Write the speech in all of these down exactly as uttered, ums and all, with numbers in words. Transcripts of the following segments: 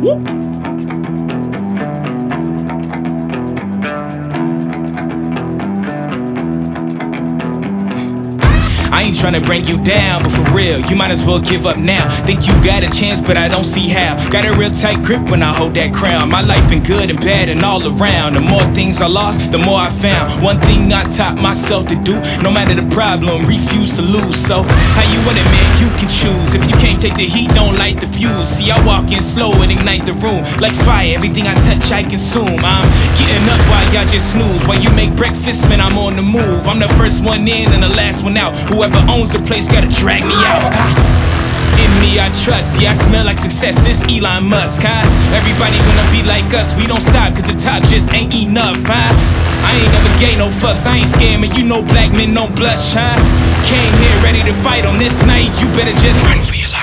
I ain't tryna bring you down, but for real, you might as well give up now. Think you got a chance, but I don't see how. Got a real tight grip when I hold that crown. My life been good and bad and all around. The more things I lost, the more I found. One thing I taught myself to do, no matter the problem, refuse to lose. So, how you want it, man? You can choose. If you can't take the heat, don't light the fuse. See, I walk in slow and ignite the room. Like fire, everything I touch, I consume. I'm getting up while y'all just snooze. While you make breakfast, man, I'm on the move. I'm the first one in and the last one out. Whoever owns the place gotta drag me out. Ha. In me I trust, yeah I smell like success, this Elon Musk, huh? Everybody wanna be like us, we don't stop cause the top just ain't enough, huh? I ain't never gave no fucks, I ain't scared, man, you know black men don't blush, huh? Came here ready to fight on this night, you better just run for your life.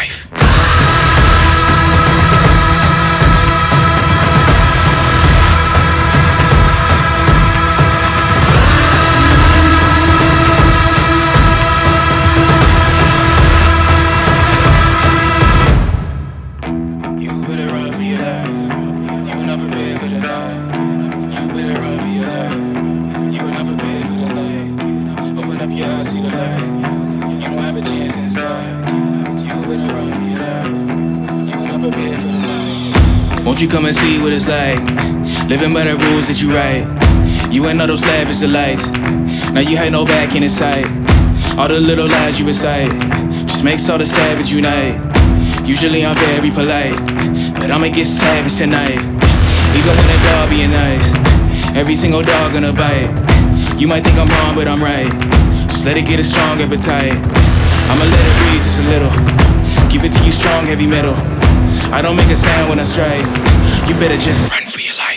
Yeah, I see the light. You don't have a chance inside. You better run for your life. You not prepared for the night. Won't you come and see what it's like? Living by the rules that you write. You ain't all those lavish delights. Now you had no back in the sight. All the little lies you recite just makes all the savage unite. Usually I'm very polite, but I'ma get savage tonight. Even when a dog being nice, every single dog gonna bite. You might think I'm wrong, but I'm right. Just let it get a strong appetite. I'ma let it breathe just a little. Give it to you strong, heavy metal. I don't make a sound when I strike. You better just run for your life.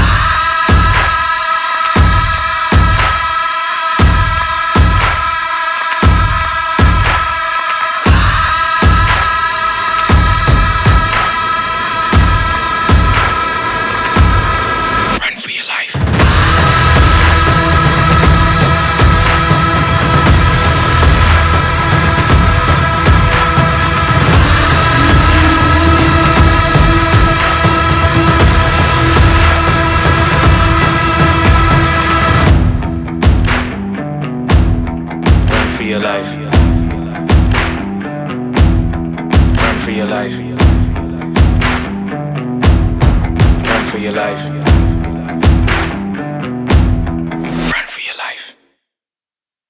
Your life. Run for your life. Run for your life.